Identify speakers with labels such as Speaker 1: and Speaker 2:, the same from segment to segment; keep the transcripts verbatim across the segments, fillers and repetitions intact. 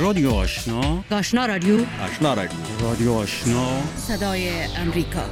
Speaker 1: رادیو آشنا،
Speaker 2: آشنا رادیو
Speaker 1: آشنا رادیو رادیو آشنا،
Speaker 2: صدای امریکا.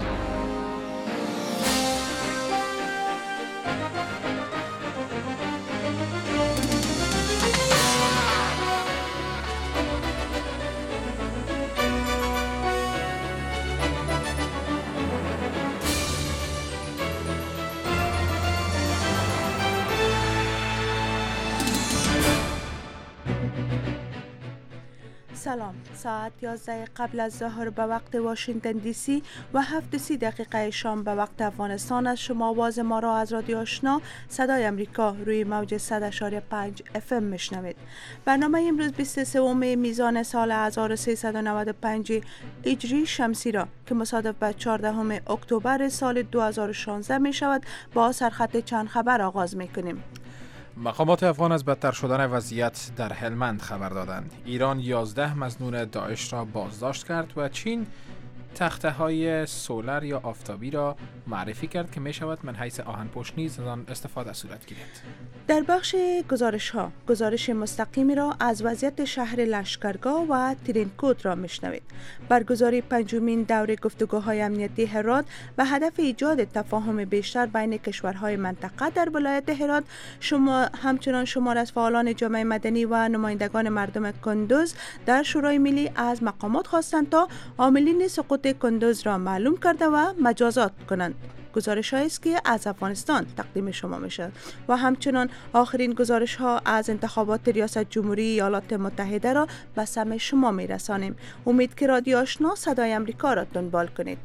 Speaker 3: سلام. ساعت یازده قبل از ظهر به وقت واشنگتن دی سی و هفت و سی دقیقه شام به وقت افغانستان از شما آواز ما را از رادیو آشنا صدای امریکا روی موج صد اشاری پنج اف ام میشنوید. برنامه امروز بیست و سوم میزان سال هزار و سیصد و نود و پنج هجری شمسی را که مصادف به چهاردهم اکتبر سال دو هزار و شانزده می شود با سرخط چند خبر آغاز می کنیم.
Speaker 4: مقامات افغان از بدتر شدن وضعیت در هلمند خبر دادند. ایران یازده مظنون داعش را بازداشت کرد و چین تخته های سولر یا آفتابی را معرفی کرد که می شود من حیث آهن پشت نیز از آن استفاده صورت گیرد.
Speaker 3: در بخش گزارش ها گزارش مستقیمی را از وضعیت شهر لشکرگاه و ترینکوت را میشنوید. برگزاری پنجمین دوره گفتگوهای امنیتی هرات به هدف ایجاد تفاهم بیشتر بین کشورهای منطقه در ولایت هرات شما همچنان شمار از فعالان جامعه مدنی و نمایندگان مردم کندوز در شورای ملی از مقامات خواستند تا عاملین سقوط کندوز را معلوم کرده و مجازات کنند. گزارش هایی است که از افغانستان تقدیم شما می شود و همچنان آخرین گزارش ها از انتخابات ریاست جمهوری ایالات متحده را به سمع شما می رسانیم. امید که رادیو آشنا صدای امریکا را دنبال کنید.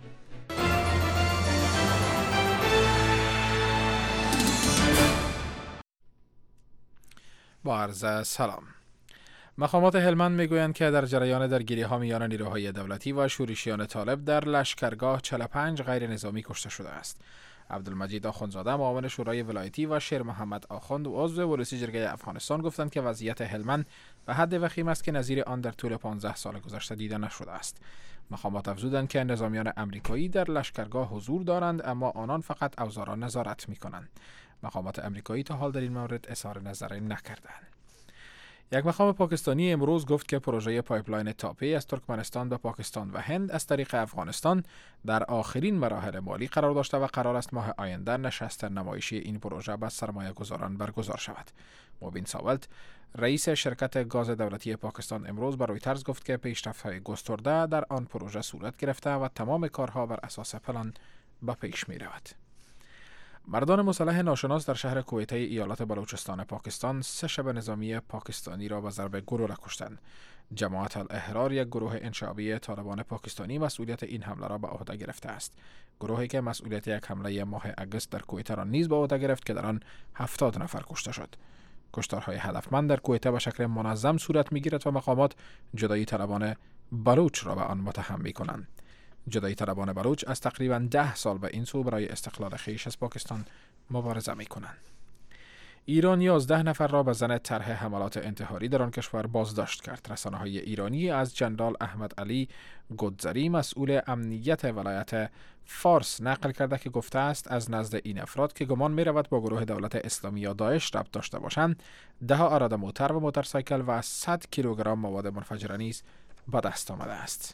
Speaker 4: با عرض سلام. مقامات هلمند میگویند که در جریان درگیری ها میان نیروهای دولتی و شورشیان طالب در لشکرگاه چهل و پنج غیر نظامی کشته شده است. عبدالمجید آخوندزاده معاون شورای ولایتی و شیر محمد آخوند عضو ورودی جرگه افغانستان گفتند که وضعیت هلمند به حد وخیم است که نظیر آن در طول پانزده سال گذشته دیده نشده است. مقامات افزودند که نظامیان امریکایی در لشکرگاه حضور دارند اما آنان فقط اوضاع را نظارت میکنند. مقامات امریکایی تا حال در این مورد اظهار نظر نکردند. یک مقام پاکستانی امروز گفت که پروژه پایپلاین تاپی از ترکمنستان به پاکستان و هند از طریق افغانستان در آخرین مراحل مالی قرار داشته و قرار است ماه آینده نشست نمایشی این پروژه با سرمایه گذاران برگزار شود. مبین ساولت رئیس شرکت گاز دولتی پاکستان امروز به رویترز گفت که پیشرفت‌های گسترده در آن پروژه صورت گرفته و تمام کارها بر اساس پلان به پیش می رود. مردان مسلح ناشناس در شهر کویته ایالات بلوچستان پاکستان سه شب نظامی پاکستانی را به ضرب گلوله کشتند. جماعت الاحرار یک گروه انشعابی طالبان پاکستانی مسئولیت این حمله را به عهده گرفته است. گروهی که مسئولیت یک حمله ماه اگست در کویته را نیز به عهده گرفت که در آن هفتاد نفر کشته شد. کشتارهای هدفمند در کویته به شکل منظم صورت می‌گیرد و مقامات جدایی طلبان بلوچ را به آن متهم می‌کنند. جدایی طلبان بلوچ از تقریباً ده سال به این سو برای استقلال خویش از پاکستان مبارزه می کنند. ایران یازده نفر را به ضمن طرح حملات انتحاری در آن کشور بازداشت کرد. رسانه‌های ایرانی از جنرال احمد علی گودزری مسئول امنیت ولایت فارس نقل کرده که گفته است از نزد این افراد که گمان می رود با گروه دولت اسلامی یا داعش ربط داشته باشند ده اراده موتر و موتورسایکل و صد کیلوگرم مواد منفجره نیز به دست آمده است.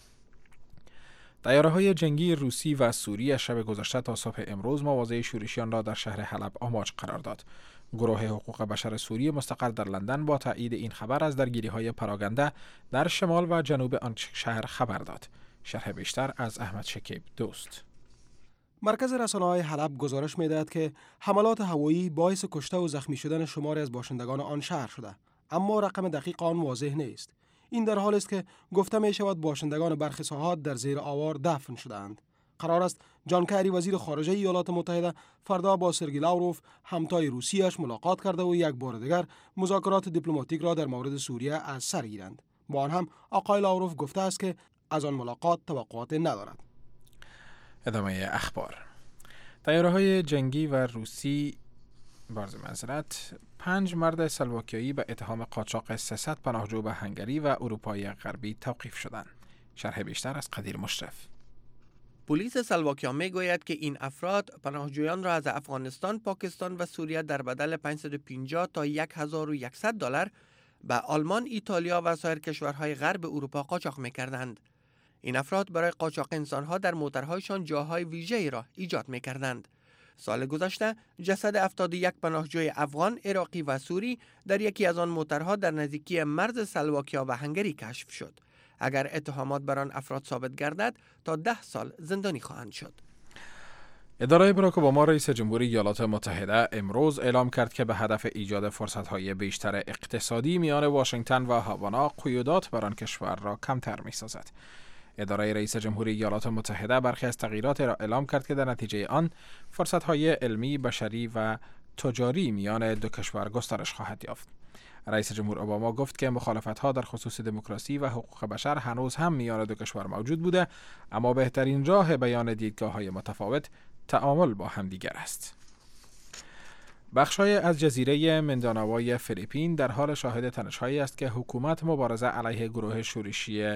Speaker 4: طیاره‌های جنگی روسی و سوری از شب گذشته تا صبح امروز مواضع شورشیان را در شهر حلب آماج قرار داد. گروه حقوق بشر سوری مستقر در لندن با تایید این خبر از درگیری‌های پراگنده در شمال و جنوب آن شهر خبر داد. شرح بیشتر از احمد شکیب دوست.
Speaker 5: مرکز رسانه‌های حلب گزارش می‌دهد که حملات هوایی باعث کشته و زخمی شدن شماری از باشندگان آن شهر شده، اما رقم دقیق آن واضح نیست. این در حالی است که گفته می شود باشندگان برخی ساحات در زیر آوار دفن شدند. قرار است جان کری وزیر خارجه ایالات متحده فردا با سرگئی لاوروف همتای روسیه‌اش ملاقات کرده و یک بار دیگر مذاکرات دیپلماتیک را در مورد سوریه از سر گیرند. با آن هم آقای لاوروف گفته است که از آن ملاقات توقعات ندارد.
Speaker 4: ادامه اخبار. طیاره‌های جنگی و روسی بارز معذرت پنج مرد سلواکیایی به اتهام قاچاق سیصد پناهجو به هنگری و اروپای غربی توقیف شدند. شرح بیشتر از قدیر مشرف.
Speaker 6: پلیس سلواکیا میگوید که این افراد پناهجویان را از افغانستان، پاکستان و سوریه در بدل پانصد و پنجاه تا هزار و صد دلار به آلمان، ایتالیا و سایر کشورهای غرب اروپا قاچاق می‌کردند. این افراد برای قاچاق انسان‌ها در موترهایشان جاهای ویژه‌ای را ایجاد می‌کردند. سال گذشته جسد هفتاد و یک پناهجوی افغان، عراقی و سوری در یکی از آن موترها در نزدیکی مرز سلواکیا و هنگری کشف شد. اگر اتهامات بر آن افراد ثابت گردد تا ده سال زندانی خواهند شد.
Speaker 4: اداره باراک اوباما رئیس جمهوری ایالات متحده امروز اعلام کرد که به هدف ایجاد فرصت‌های بیشتر اقتصادی میان واشنگتن و هاوانا قیودات بر آن کشور را کمتر می‌سازد. اداره رئیس جمهوری ایالات متحده برخی از تغییرات را اعلام کرد که در نتیجه آن فرصت‌های علمی، بشری و تجاری میان دو کشور گسترش خواهد یافت. رئیس جمهور اوباما گفت که مخالفت‌ها در خصوص دموکراسی و حقوق بشر هنوز هم میان دو کشور موجود بوده، اما بهترین راه بیان دیدگاه‌های متفاوت تعامل با همدیگر است. بخش‌های از جزیره منداناوای فیلیپین در حال شاهد تنش‌هایی است که حکومت مبارزه علیه گروه شورشی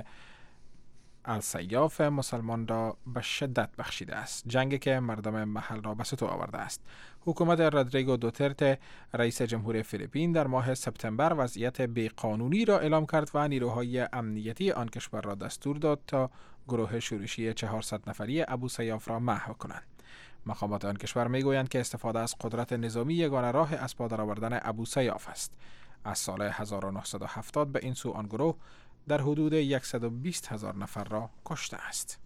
Speaker 4: السیاف مسلمان را به شدت بخشیده است. جنگی که مردم محل را به ستو آورده است. حکومت رودریگو دوترته رئیس جمهور فیلیپین در ماه سپتامبر وضعیت بیقانونی را اعلام کرد و نیروهای امنیتی آن کشور را دستور داد تا گروه شورشی چهارصد نفری ابوسیاف را محو کنند. مقامات آن کشور میگویند که استفاده از قدرت نظامی یگانه راه از پا درآوردن ابوسیاف است. از سال هزار و نهصد و هفتاد به این سو آن گروه در حدود صد و بیست هزار نفر را کشته است.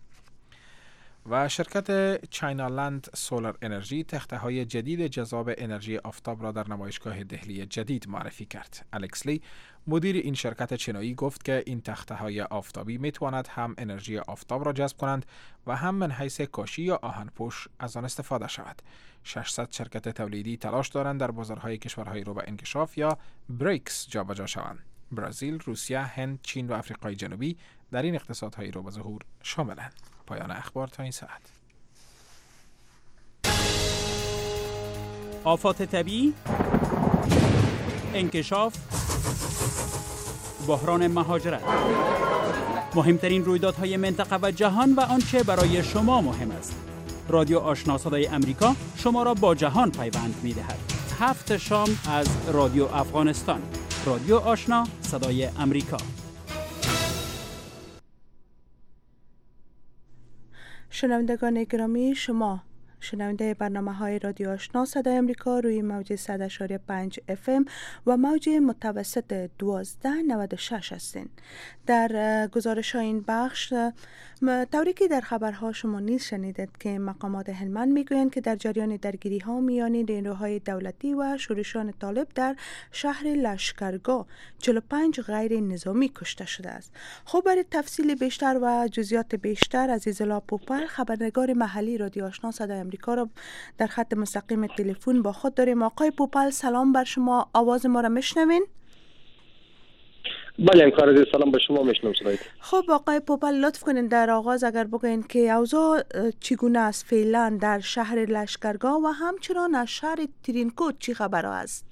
Speaker 4: و شرکت چاینالند سولار انرژی تخته‌های جدید جذاب انرژی آفتاب را در نمایشگاه دهلی جدید معرفی کرد. الکس لی، مدیر این شرکت چینایی، گفت که این تخته‌های آفتابی می‌تواند هم انرژی آفتاب را جذب کنند و هم من حیث کاشی یا آهن‌پوش از آن استفاده شود. ششصد شرکت تولیدی تلاش دارند در بازارهای کشورهای رو به انکشاف یا بریکس جابجا شوند. برزیل، روسیه، هند، چین و آفریقای جنوبی در این اقتصادهای رو به ظهور شاملند. پایان اخبار تا این ساعت.
Speaker 7: آفات طبیعی، انکشاف، بحران مهاجرت، مهمترین رویدادهای منطقه و جهان و آنچه برای شما مهم است. رادیو آشنا صدای امریکا شما را با جهان پیوند می‌دهد. هفت شام از رادیو افغانستان. رادیو آشنا صدای امریکا.
Speaker 3: شنوندگان گرامی، شما شنونده برنامه های رادیو آشنا صدای امریکا روی موج صد و شش و پنج اف ام و موج متوسط دوازده نود و شش هستین. در گزارش های این بخش طوری که در خبرها شما نیز شنیدید که مقامات هلمند میگویند که در جریان درگیری ها میان نیروهای دولتی و شورشیان طالب در شهر لشکرگاه چهل و پنج غیر نظامی کشته شده است. خب برای تفصیل بیشتر و جزئیات بیشتر عزیزالله پوپل، خبرنگار محلی رادیو آشنا صدای امریکا را در خط مستقیم تلفن با خود داریم. آقای پوپل سلام بر شما، آواز ما را میشنوین؟
Speaker 8: بله انکار سلام به شما میشنم صدایت.
Speaker 3: خب آقای پوپل لطف کنین در آغاز اگر بگوین که اوضاع چگونه است فعلا در شهر لشکرگاه و همچنان از شهر ترینکوت چی خبر است؟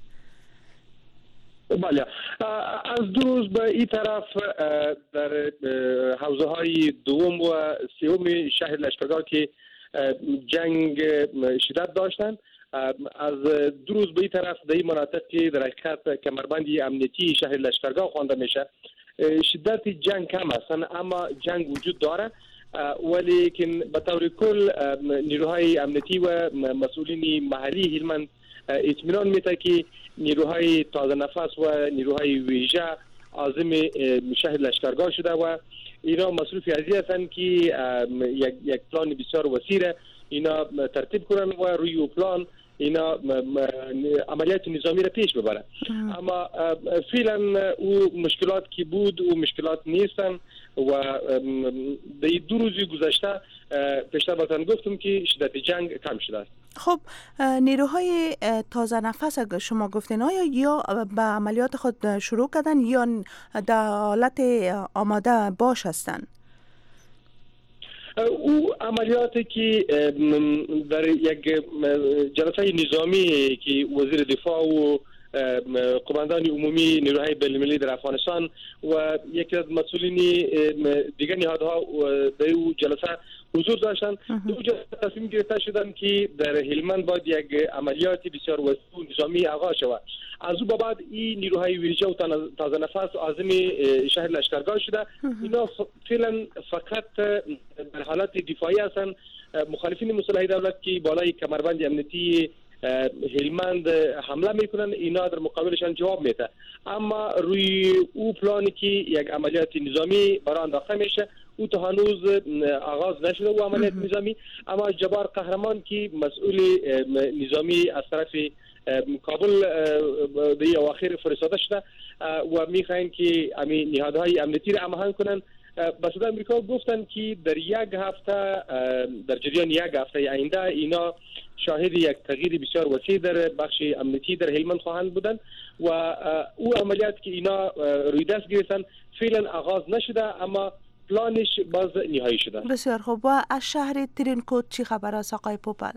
Speaker 8: بله از دو روز به این طرف در حوزه های دوم و سوم شهر لشکرگاه که جنگ شدت داشتند، از دو روز به این طرف در این مناطق که در حقیقت کمربندی امنیتی شهر لشکرگاه خوانده میشه شدت جنگ کم است، اما جنگ وجود داره، ولی که به طور کل نیروهای امنیتی و مسئولین محلی هلمند اطمینان میده که نیروهای تازه نفس و نیروهای ویژه عازم شهر لشکرگاه شده و اینا مصروف ازی هستند که یک یک پلان بسیار وسیع اینا ترتیب کنن و روی او پلان اینا عملیات نظامی را پیش ببرن. اما فعلا او مشکلات که بود و مشکلات نیستن و در دو روزی گذشته پیشتر باتن گفتم که شدت جنگ کم شده است.
Speaker 3: خب نیروهای تازه نفس اگر شما گفتین آیا یا به عملیات خود شروع کردن یا در حالت آماده باش هستن؟
Speaker 8: او عملیاتی که در یک جلسه نظامی که وزیر دفاع و قماندان عمومی نیروهای بین‌المللی در افغانستان و یکی از مسئولین دیگر نهادها در او جلسه حضور داشتن. دو جلسه تصمیم گرفته شدند که در هلمند باید یک عملیات بسیار وسیع و نظامی آغاز شود. از او بعد این نیروهای ویژه و تازه نفس عازم شهر لشکرگاه شده. اینا فعلا فقط در حالت دفاعی هستند. مخالفین مسلح دولت که بالای کمربند امنیتی هلمند حمله میکنن، اینا در مقابلشان جواب میده. اما روی او پلانی که یک عملیات نظامی برای انداخته میشه، او تا هنوز آغاز نشده و عملیات نظامی. اما جبار قهرمان که مسئول نظامی از طرف کابل به اواخر فرستاده شده و میخواین که همین نهادهای امنیتی را هماهنگ کنن. به صدای امریکا گفتن که در یک هفته، در جریان یک هفته آینده اینا شاهد یک تغییر بسیار وسیع در بخش امنیتی در هلمند خواهند بودن و او عملیات که اینا روی دست گرفتن فعلا آغاز نشده، اما پلانش باز نهایی شده.
Speaker 3: بسیار خوب. و از شهر ترینکوت چی خبر است آقای پوپل؟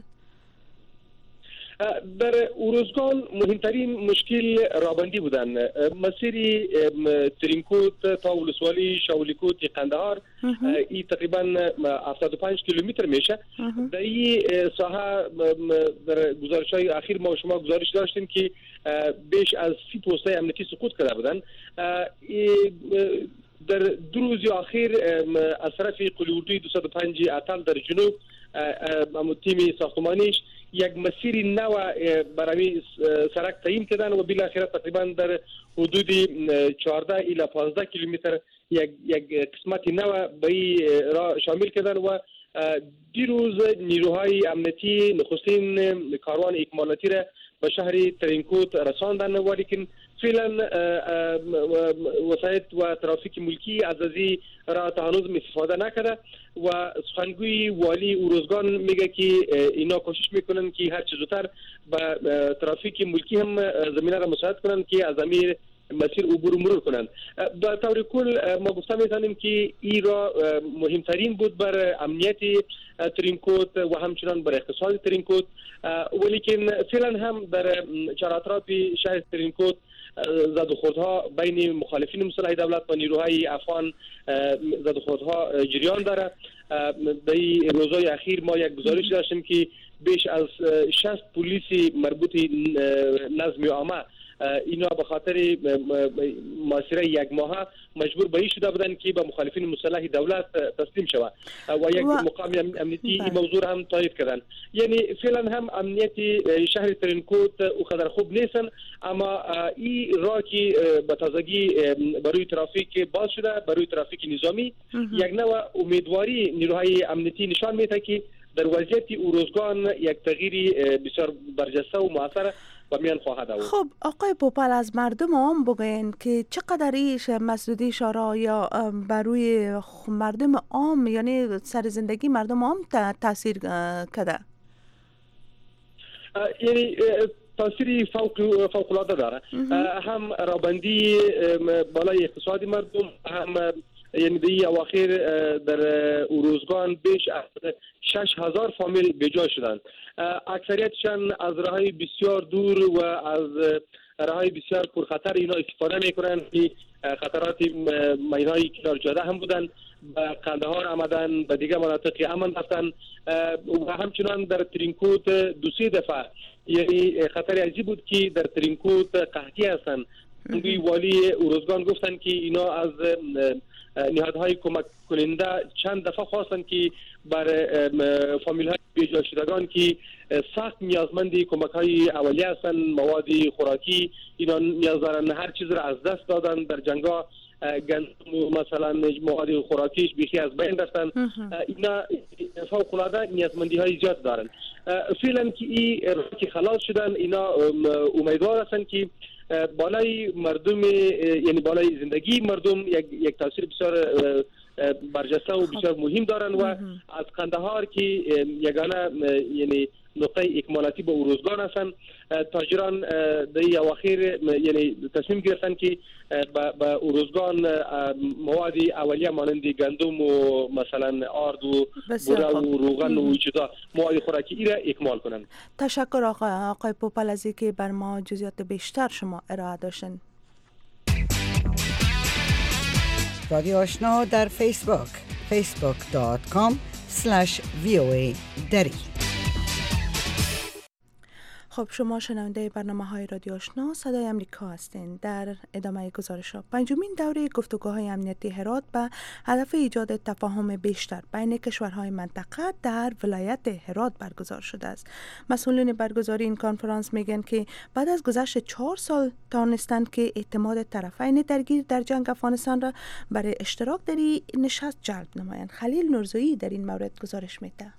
Speaker 8: در اوروزگان مهمترین مشکل رابندی بودن. مسیر ترینکوت تا ولسوالی شاولیکوت قندهار این تقریبا هفتاد و پنج کیلومتر میشه. در این ساحه در گزارش های اخیر ما و شما گزارش داشتیم که بیش از سی پوسته امنیتی سقوط کرده بودن. در دو روز اخیر از طرف قلی اردوی دویست و پنج اتل در جنوب تیم ساختمانیش یک مسیر نو برای سرک تعیین کردن و بالاخره تقریبا در حدود چهارده الی پانزده کیلومتر یک یک قسمت نو به را شامل کردن و دیروز نیروهای امنیتی نخستین کاروان اکمالاتی را به شهر ترینکوت رساندن، ولیکن فعلا وسایط و ترافیک ملکی از ازی را تا هنوز استفاده نکرده و سخنگوی والی اوروزگان میگه که اینا کوشش میکنن که هر چه زودتر به ترافیک ملکی هم زمینه را مساعد کنن که از امیر مسیر عبور مرور کنند. به طور کل ما گفته میتونیم که این را مهمترین بود بر امنیت ترینکوت و همچنان بر اقتصاد ترینکوت، ولیکن فعلا هم در چهارطرف شهر ترینکوت زد و خوردها بین مخالفین مسلح دولت و نیروهای افغان زد و خوردها جریان داره. در روزهای اخیر ما یک گزارش داشتیم که بیش از شصت پلیس مربوط نظم عامه اینا به خاطر محاصره یک ماه مجبور به این شده بودن که به مخالفین مسلح دولت تسلیم شود و یک و... مقام امنیتی این موضوع هم تایید کردن. یعنی فعلا هم امنیت شهر ترینکوت او قدر خوب نیستن، اما این راه که به تازگی برای ترافیک باز شده، برای ترافیک نظامی یک نوع امیدواری نیروهای امنیتی نشان میده که در وضعیت اوروزگان یک تغییری بسیار برجسته و مؤثر و میان خواهد آورد.
Speaker 3: خب آقای پوپل، از مردم عام بگوین که چقدر ایش مسدودی شورا یا بروی مردم عام، یعنی سر زندگی مردم عام تاثیر کرده؟
Speaker 8: یعنی تاثیری فوق فوق العاده داره. هم رابندی بالای اقتصادی مردم، هم یعنی در اواخر در اوروزگان بیش از شش هزار فامیل بجا شدند. اکثریتشان از راههای بسیار دور و از راههای بسیار پرخطر اینا استفاده میکنن که خطرات مینای کنار جاده هم بودن. به قندهار آمدن، به دیگه مناطق امن رفتن و همچنان در ترینکوت دو سه دفعه یعنی خطر عجیب بود که در ترینکوت قحطی هستن. دوی والی اوروزگان گفتن که اینا از نهادهای کمک کننده چند دفعه خواستن که بر فامیل های بیجا شدگان که سخت نیازمند کمک های اولیه هستن، مواد خوراکی، اینا نیاز دارن، هر چیز را از دست دادن در جنگا، گندم مثلا مواد خوراکیش بیخی از بین رفتن. اینا فوق العاده نیازمندی های زیاد دارن. فعلا که این که خلاص شدن، اینا امیدوار هستن که بالای مردم، یعنی بالای زندگی مردم یک یک تاثیر بسیار برجسته و بسیار مهم دارن و از قندهار که یگانه یعنی نقطه اکمالاتی به روزگان هستند. تاجران در اواخر یعنی تصمیم گرفتن که به روزگان مواد اولیه مانند گندم و مثلا آرد و بوره و روغن و چیزا مواد خوراکی ای را اکمال کنند.
Speaker 3: تشکر آقای آقای پوپل از اینکه بر ما جزئیات بیشتر شما ارائه داشتن.
Speaker 2: رادیو آشنا در فیسبوک فیسبوک دات کام اسلش وی او ای دری.
Speaker 3: خب شما شنونده برنامه های رادیو آشنا صدای امریکا هستین. در ادامه گزارش ها پنجمین دوره گفتگوهای امنیتی هرات به هدف ایجاد تفاهم بیشتر بین کشورهای منطقه در ولایت هرات برگزار شده است. مسئولین برگزاری این کنفرانس میگن که بعد از گذشت چهار سال توانستند که اعتماد طرفین درگیر در جنگ افغانستان را برای اشتراک در این نشست جلب نمایند. خلیل نورزویی در این مورد گزارش میده.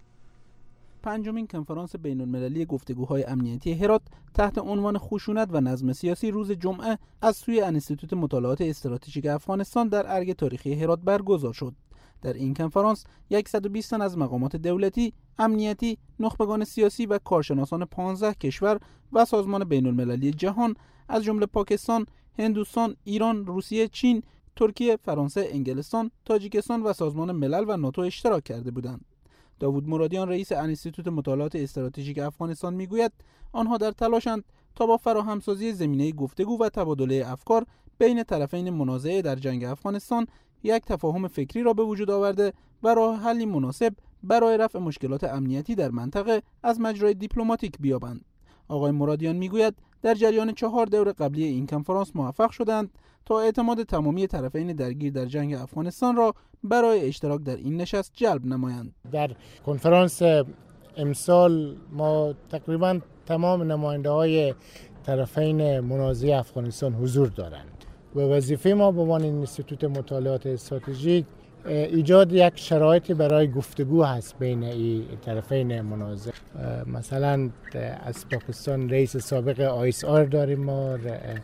Speaker 7: پنجمین کنفرانس بین المللی گفتگوهای امنیتی هرات تحت عنوان خشونت و نظم سیاسی روز جمعه از سوی انستیتوت مطالعات استراتژیک افغانستان در ارگ تاریخی هرات برگزار شد. در این کنفرانس صد و بیست تن از مقامات دولتی، امنیتی، نخبگان سیاسی و کارشناسان پانزده کشور و سازمان بین المللی جهان از جمله پاکستان، هندوستان، ایران، روسیه، چین، ترکیه، فرانسه، انگلستان، تاجیکستان و سازمان ملل و ناتو اشتراک کرده بودند. داوود مرادیان رئیس انستیتوت مطالعات استراتژیک افغانستان میگوید آنها در تلاشند تا با فراهمسازی زمینه گفتگو و تبادله افکار بین طرفین منازعه در جنگ افغانستان یک تفاهم فکری را به وجود آورده و راه حلی مناسب برای رفع مشکلات امنیتی در منطقه از مجرای دیپلماتیک بیابند. آقای مرادیان میگوید در جریان چهار دور قبلی این کنفرانس موفق شدند تا اعتماد تمامی طرفین درگیر در جنگ افغانستان را برای اشتراک در این نشست جلب نمایند.
Speaker 9: در کنفرانس امسال ما تقریبا تمام نماینده های طرفین منازع افغانستان حضور دارند و وظیفه ما به عنوان انستیتوت مطالعات استراتژیک ایجاد یک شرایطی برای گفتگو هست بین این طرفین منازع. مثلا از پاکستان رئیس سابق آیس آر داریم ما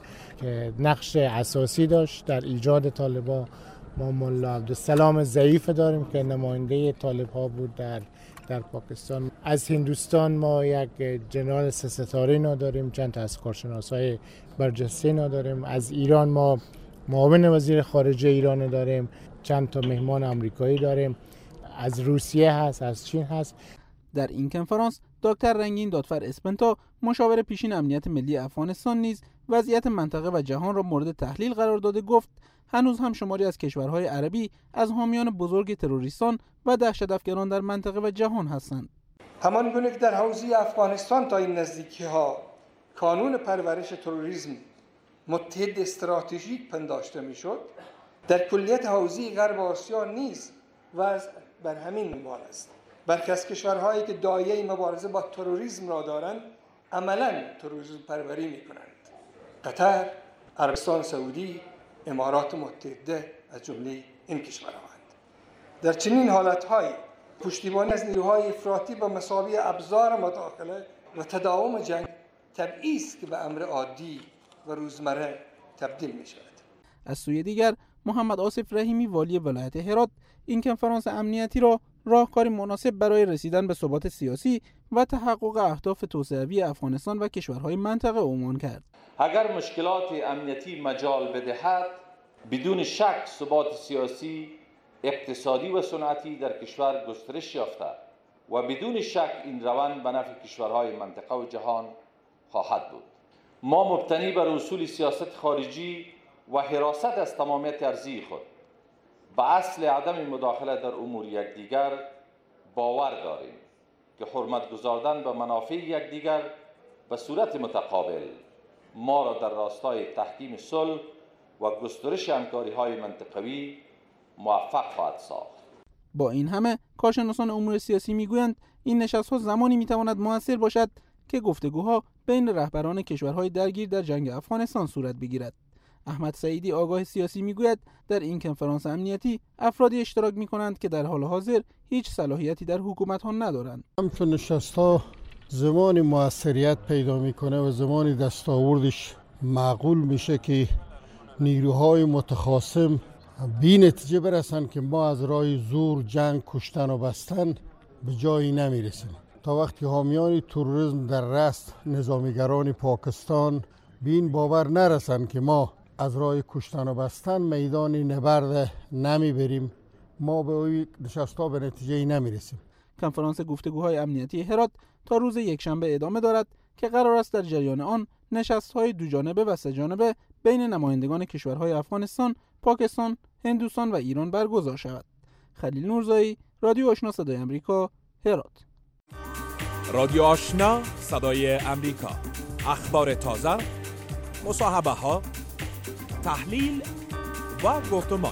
Speaker 9: که نقش اساسی داشت در ایجاد طالبان. ما مولا عبدالسلام ضعیف داریم که نماینده طالب ها بود در در پاکستان. از هندوستان ما یک جنرال سه ستاره نداریم، چند تا از کارشناسای برجسته نداریم. از ایران ما معاون وزیر خارجه ایران داریم، چند تا مهمان آمریکایی داریم. از روسیه هست، از چین هست.
Speaker 7: در این کنفرانس دکتر رنگین دادفر اسپنتا مشاور پیشین امنیت ملی افغانستان نیز وضعیت منطقه و جهان را مورد تحلیل قرار داده گفت هنوز هم شماری از کشورهای عربی از حامیان بزرگ تروریستان و دهشت افکنان در منطقه و جهان هستند.
Speaker 10: همان گونه که در حوزه افغانستان تا این نزدیکی ها کانون پرورش تروریسم متحد استراتژیک پنداشته میشد، در کلیت حوزه غرب آسیا نیز وضع بر همین منوال است. برخی از کشورهایی که دایه مبارزه با تروریسم را دارند عملاً تروریسم پروری میکنند. قطر، عربستان سعودی، امارات متحده از جمله این کشورهاند. در چنین حالت‌های پشتیبانی از نیروهای افراطی به مثابه ابزار مداخله و تداوم جنگ طبیعی است که به امر عادی و روزمره تبدیل می شود.
Speaker 7: از سوی دیگر محمد آصف رحیمی والی ولایت هرات این کنفرانس امنیتی را راهکاری مناسب برای رسیدن به ثبات سیاسی و تحقق اهداف توسعه‌ای افغانستان و کشورهای منطقه عنوان کرد.
Speaker 11: اگر مشکلات امنیتی مجال بدهد، بدون شک ثبات سیاسی، اقتصادی و صنعتی در کشور گسترش یافته و بدون شک این روند به نفع کشورهای منطقه و جهان خواهد بود. ما مبتنی بر اصول سیاست خارجی و حراست از تمامیت ارضی خود به اصل عدم مداخله در امور یکدیگر باور داریم که حرمت گذاردن به منافع یکدیگر به صورت متقابل ما را در راستای تحکیم صلح و گسترش همکاری‌های منطقوی موفق خواهد ساخت.
Speaker 7: با این همه کارشناسان امور سیاسی میگویند این نشست‌ها زمانی میتواند موثر باشد که گفتگوها بین رهبران کشورهای درگیر در جنگ افغانستان صورت بگیرد. احمد سعیدی آگاه سیاسی میگوید در این کنفرانس امنیتی افرادی اشتراک میکنند که در حال حاضر هیچ صلاحیتی در حکومت ها ندارند.
Speaker 12: همچون نشست‌ها زمانی موثریت پیدا میکنه و زمانی دستاوردش معقول میشه که نیروهای متخاصم بی نتیجه برسن که ما از راه زور، جنگ، کشتن و بستن به جایی نمیرسیم. تا وقتی حامیان تروریسم در رأس نظامیگران پاکستان به این باور نرسند که ما از راه کشتن و بستن میدان نبرد نمی بریم، ما به اوی نشستا به نتیجه ای نمی رسیم.
Speaker 13: کنفرانس گفتگوهای امنیتی هرات تا روز یکشنبه ادامه دارد که قرار است در جریان آن نشست‌های دو جانبه و سه جانبه بین نمایندگان کشورهای افغانستان، پاکستان، هندوستان و ایران برگزار شود. خلیل نورزایی، رادیو آشنا صدای امریکا، هرات.
Speaker 14: رادیو آشنا صدای امریکا، اخبار تازه، مصاحبه ها، تحلیل و گفتمان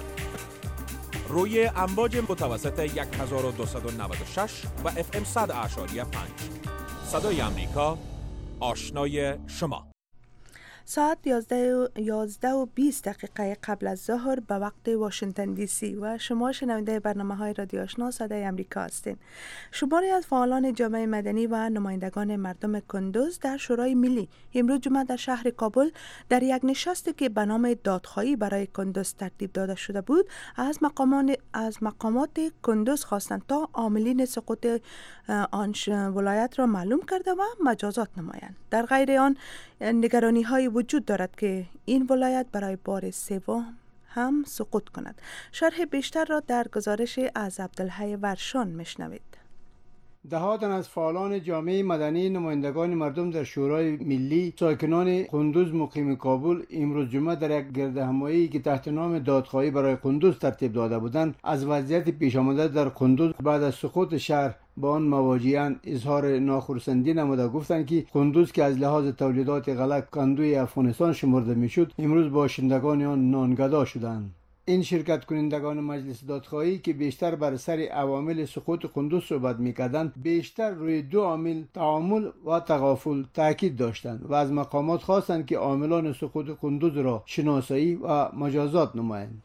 Speaker 14: روی امواج متوسط هزار و دویست و نود و شش و اف ام صد اشاری پنج. صدای امریکا، آشنای شما.
Speaker 3: ساعت یازده و بیست دقیقه قبل از ظهر به وقت واشنگتن دی سی و شما شنونده برنامه های رادیو آشنا صدای امریکا هستین. شماری از فعالان جامعه مدنی و نمایندگان مردم کندوز در شورای ملی امروز جمعه در شهر کابل در یک نشستی که به نام دادخواهی برای کندوز ترتیب داده شده بود از مقامان از مقامات کندوز خواستند تا عاملین سقوط آن ولایت را معلوم کرده و مجازات نمایند. در غیر آن نگرانی های وجود دارد که این ولایت برای بار سوم هم سقوط کند. شرح بیشتر را در گزارش از عبدالحی ورشان میشنوید.
Speaker 15: دهاتن از فعالان جامعه مدنی نمایندگان مردم در شورای ملی ساکنان قندوز مقیم کابل امروز جمعه در یک گردهمایی که تحت نام دادخواهی برای قندوز ترتیب داده بودند از وضعیت پیش آمده در قندوز بعد از سقوط شهر با آن مواجهان اظهار ناخرسندی نموده گفتند که قندوز که از لحاظ تولیدات غله کندوی افغانستان شمرده میشد امروز باشندگان آن نانگدا شدند. این شرکت کنندگان مجلس دادخواهی که بیشتر بر سر عوامل سقوط قندوز صحبت میکردند بیشتر روی دو عامل تعامل و تغافل تاکید داشتند و از مقامات خواستند که عاملان سقوط قندوز را شناسایی و مجازات نمایند.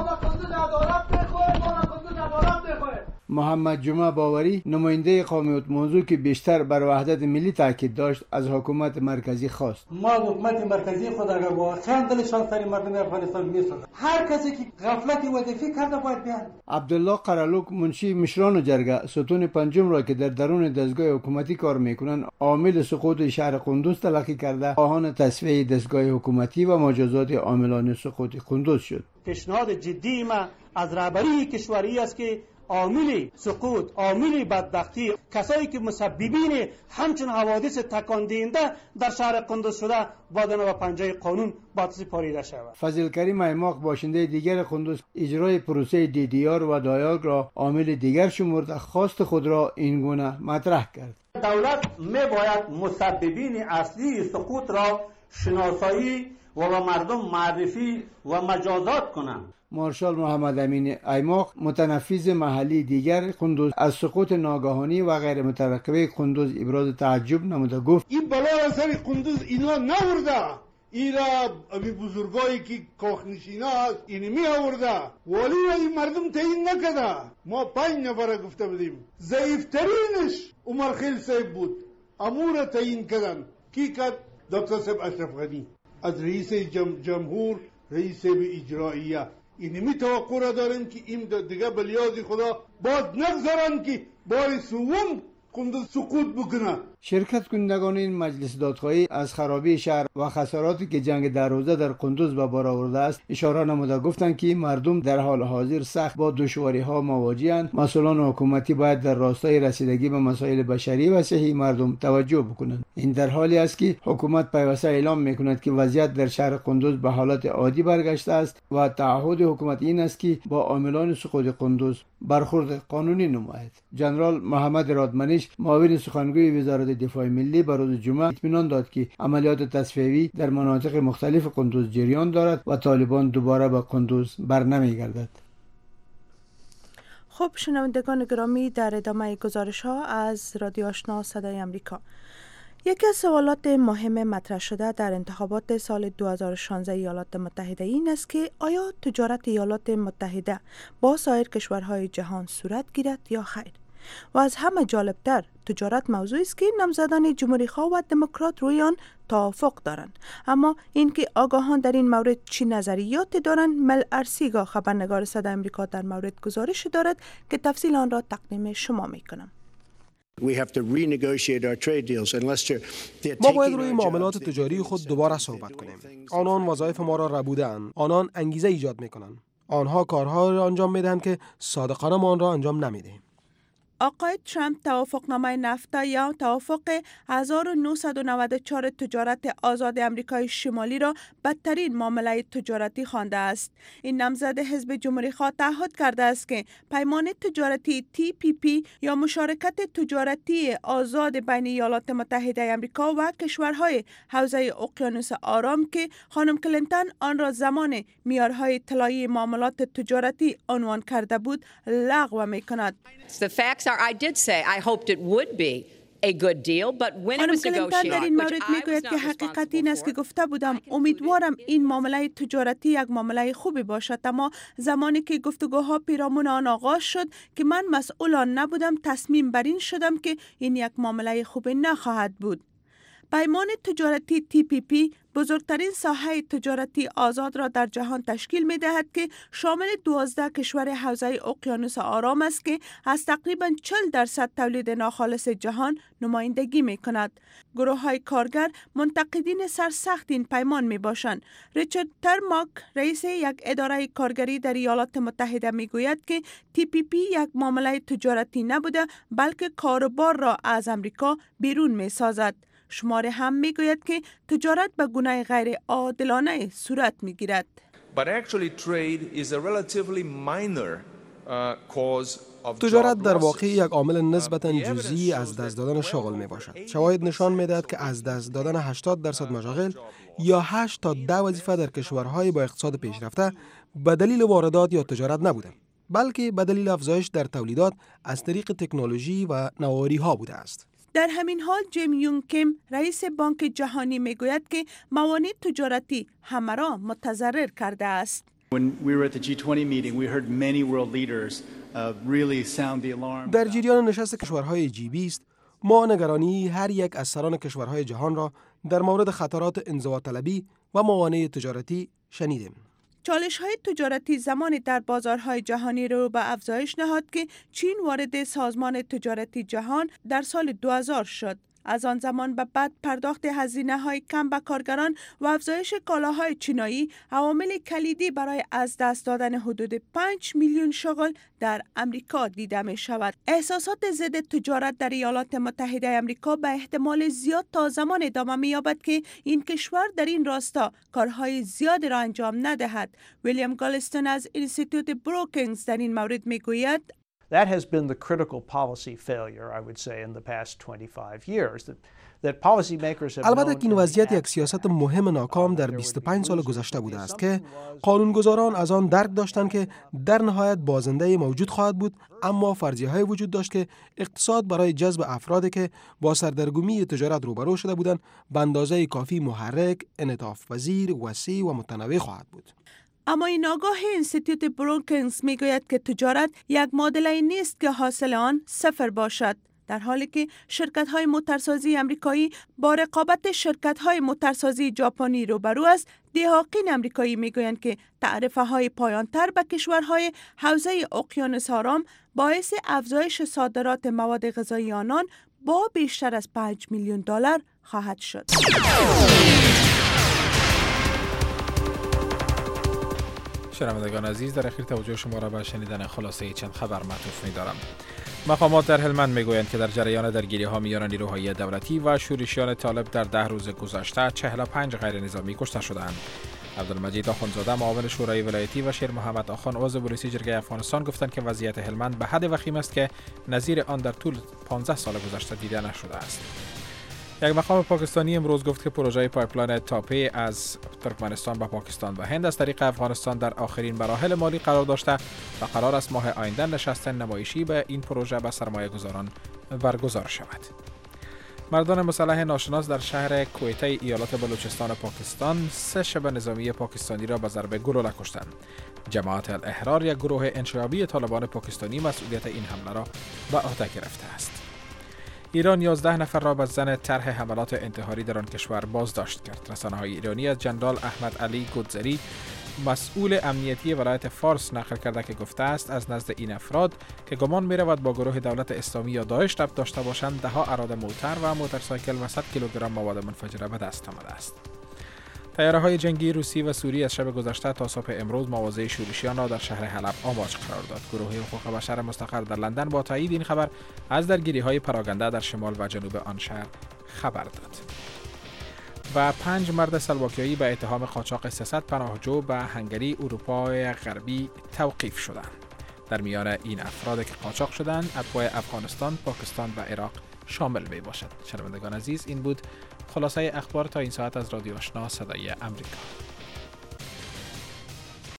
Speaker 15: محمد جمعه باوری نماینده قومیت موضوع که بیشتر بر وحدت ملی تاکید داشت از حکومت مرکزی خواست.
Speaker 16: ما حکومت مرکزی خود اگر واقعا دلشان سر مردم افغانستان میسازد هر کسی که غفلت وظیفی کرده باید بیان.
Speaker 15: عبدالله قرالوک منشی مشران جرگه ستون پنجم را که در درون دستگاه حکومتی کار میکنند عامل سقوط شهر قندوز تلقی کرده خواهان تصفیه دستگاه حکومتی و مجازات عاملان سقوط قندوز شد.
Speaker 16: پیشنهاد جدی ما از رهبری کشوری است که عامل سقوط، عامل بدبختی، کسایی که مسببین همچون حوادث تکان دهنده در شهر قندوز شده باید و پنجه قانون باید سپاریده شود.
Speaker 15: فضل کریم ایماق باشنده دیگر قندوز اجرای پروسه دی دی آر و دایاگ را عامل دیگر شمرد خواست خود را این گونه مطرح کرد.
Speaker 16: دولت می باید مسببین اصلی سقوط را شناسایی و به مردم معرفی و مجازات کنند.
Speaker 15: مارشال محمد امین ایماق متنفذ محلی دیگر قندوز از سقوط ناگهانی و غیر مترقبه قندوز ابراز تعجب نموده گفت
Speaker 17: این بلا را سر قندوز اینا نورده، این را ابی بزرگایی که کاخنشینا هست این می آورده ولی این مردم تعیین نکده. ما پنج نفره گفته بودیم ضعیفترینش عمر خیل صاحب بود امور تعیین کردن کی کرد؟ دکتر صاحب اشرف غنی از رئیس جم جمهور رئیس اجرائیه. این می توقع را داریم که این دیگه بلیاز خدا باز نگذارن که بار سوم قندوز سقوط بکنه.
Speaker 15: شرکت کنندگان این مجلس دادخواهی از خرابی شهر و خساراتی که جنگ در روزه در قندوز به بار آورده است اشاره نموده گفتند که مردم در حال حاضر سخت با دشواری ها مواجه‌اند. مسئولان حکومتی باید در راستای رسیدگی به مسائل بشری و صحی مردم توجه بکنند. این در حالی است که حکومت پیوسته اعلام میکند که وضعیت در شهر قندوز به حالت عادی برگشته است و تعهد حکومت این است که با عاملان سقوط قندوز برخورد قانونی نماید. جنرال محمد رادمنش معاون سخنگوی وزارت دفاع ملی بر روز جمعه اطمینان داد که عملیات تصفیه‌ای در مناطق مختلف قندوز جریان دارد و طالبان دوباره به قندوز برنمیگردد.
Speaker 3: خب شنوندگان گرامی در ادامه گزارش ها از رادیو آشنا صدای امریکا، یکی از سوالات مهم مطرح شده در انتخابات سال دو هزار و شانزده ایالات متحده این است که آیا تجارت ایالات متحده با سایر کشورهای جهان صورت گیرد یا خیر؟ و از همه جالبتر تجارت موضوعی است که نامزدان جمهوری‌خواه و دموکرات روی آن توافق دارند. اما اینکه آگاهان در این مورد چی نظریاتی دارند، مل ارسیگا خبرنگار صدای امریکا در مورد گزارش دارد که تفصیل آن را تقدیم شما میکنم.
Speaker 5: ما باید روی معاملات تجاری خود دوباره صحبت کنیم. آنان وظایف ما را ربودند. آنان انگیزه ایجاد میکنند. آنها کارها را انجام میدهند که صادقانه ما آن را انجام نمیدهیم.
Speaker 3: آقای ترامپ توافقنامه نفتا یا توافق هزار و نهصد و نود و چهار تجارت آزاد امریکای شمالی را بدترین معامله تجارتی خوانده است. این نامزد حزب جمهوری خواه تعهد کرده است که پیمان تجارتی تی پی پی یا مشارکت تجارتی آزاد بین ایالات متحده آمریکا و کشورهای حوزه اقیانوس آرام که خانم کلینتون آن را زمان معیارهای طلایی معاملات تجارتی عنوان کرده بود لغو می‌کند.
Speaker 18: I did say I hoped it would be a good deal, but when it was negotiated,
Speaker 3: در این مورد میگوید که حقیقت این است که گفته بودم امیدوارم این معامله تجارتی یک معامله خوبی باشد، اما زمانی که گفتگوها پیرامون آن آغاز شد که من مسئول آن نبودم تصمیم بر این شدم که این یک معامله خوبی نخواهد بود. پیمان تجارتی تی پی پی بزرگترین ساحه تجارتی آزاد را در جهان تشکیل می دهد که شامل دوازده کشور حوزه اقیانوس آرام است که از تقریباً چهل درصد تولید ناخالص جهان نمایندگی می کند. گروه های کارگر منتقدین سرسخت این پیمان می باشند. ریچارد ترماک رئیس یک اداره کارگری در ایالات متحده می گوید که تی پی پی یک معامله تجارتی نبوده بلکه کاروبار را از امریکا بیرون می سازد. شماره هم می گوید که تجارت به گونه غیر عادلانه صورت می گیرد.
Speaker 5: تجارت در واقع یک عامل نسبتاً جزئی از دست دادن شغل می باشد. شواهد نشان می دهد که از دست دادن هشتاد درصد مشاغل یا هشت تا ده وظیفه در کشورهای با اقتصاد پیشرفته به دلیل واردات یا تجارت نبوده، بلکه به دلیل افزایش در تولیدات از طریق تکنولوژی و نوآوری ها بوده است.
Speaker 3: در همین حال جیم یونگ کیم رئیس بانک جهانی میگوید که موانع تجارتی همه را متضرر کرده است.
Speaker 5: در جریان نشست کشورهای جی بیست ما نگرانی هر یک از سران کشورهای جهان را در مورد خطرات انزواطلبی و موانع تجارتی شنیدیم.
Speaker 3: چالش‌های تجارتی زمانی در بازارهای جهانی رو به افزایش نهاد که چین وارد سازمان تجارتی جهان در سال دو هزار شد. از آن زمان به بعد پرداخت هزینه‌های کم به کارگران و افزایش کالاهای چینایی عوامل کلیدی برای از دست دادن حدود پنج میلیون شغل در امریکا دیده می شود. احساسات ضد تجارت در ایالات متحده آمریکا به احتمال زیاد تا زمان ادامه می یابد که این کشور در این راستا کارهای زیاد را انجام ندهد. ویلیام گالستون از اینستیتوت بروکینگز در این مورد می گوید
Speaker 19: That has been the critical policy failure, I would say, in the past twenty-five years. That, that policymakers have
Speaker 5: البته این وضعیت یک سیاست مهم ناکام در بیست و پنج سال گذشته بوده است که قانونگذاران از آن درک داشتند که در نهایت بازنده موجود خواهد بود، اما فرضیه‌های وجود داشت که اقتصاد برای جذب افرادی که با سردرگمی تجارت روبرو شده بودند به اندازه کافی محرک، انعطاف پذیر، وسیع و متنوع خواهد بود.
Speaker 3: اما این آگاه اینستیتوت بروکینگز میگوید که تجارت یک معادله نیست که حاصل آن صفر باشد، در حالی که شرکت‌های موتورسازی امریکایی با رقابت شرکت‌های موتورسازی ژاپنی روبرو است. دهاقین امریکایی میگویند که تعرفه‌های پایان‌تر به کشورهای حوزه اقیانوس آرام باعث افزایش صادرات مواد غذایی آنان با بیشتر از پنج میلیون دلار خواهد شد.
Speaker 4: شنوندگان عزیز، در اخیر توجه شما را به شنیدن خلاصه چند خبر معطوف می‌دارم. مقامات در هلمند میگویند که در جریان درگیری‌ها میان نیروهای دولتی و شورشیان طالب در ده روز گذشته چهل و پنج غیر نظامی کشته شدند. عبدالمجید آخوندزاده معاون شورای ولایتی و شیر محمد آخان عضو بوریسی جرگه افغانستان گفتند که وضعیت هلمند به حد وخیم است که نظیر آن در طول پانزده سال گذشته دیده نشده است. یک مقام پاکستانی امروز گفت که پروژه پایپلاین تاپی از ترکمنستان به پاکستان و هند از طریق افغانستان در آخرین مراحل مالی قرار داشته و قرار است ماه آینده نشست نمایشی به این پروژه به سرمایه گذاران برگزار شود. مردان مسلح ناشناس در شهر کویته ایالات بلوچستان پاکستان سه شب نظامی پاکستانی را به ضرب گلوله کشتند. جماعت الاحرار یک گروه انشعابی طالبان پاکستانی مسئولیت این حمله را به عهده گرفته است. ایران یازده نفر را به ضمن طرح حملات انتحاری در آن کشور بازداشت کرد. رسانه‌های ایرانی از جنرال احمد علی گودزری مسئول امنیتی ولایت فارس نقل کرده که گفته است از نزد این افراد که گمان می رود با گروه دولت اسلامی یا داعش ربط داشته باشند ده ها اراده موتر و موتورسایکل و صد کیلوگرم مواد منفجره به دست آمده است. طیاره‌های جنگی روسی و سوری از شب گذشته تا صبح امروز مواضع شورشیان را در شهر حلب آماج قرار داد. گروه حقوق بشر مستقر در لندن با تایید این خبر از درگیری‌های پراگنده در شمال و جنوب آن شهر خبر داد. و پنج مرد سلواکیایی به اتهام قاچاق سیصد پناهجو به هنگری اروپای غربی توقیف شدند. در میان این افراد که قاچاق شدند، اتباع افغانستان، پاکستان و عراق شامل می باشد. شنوندگان عزیز، این بود خلاصه اخبار تا این ساعت از رادیو آشنا صدای امریکا.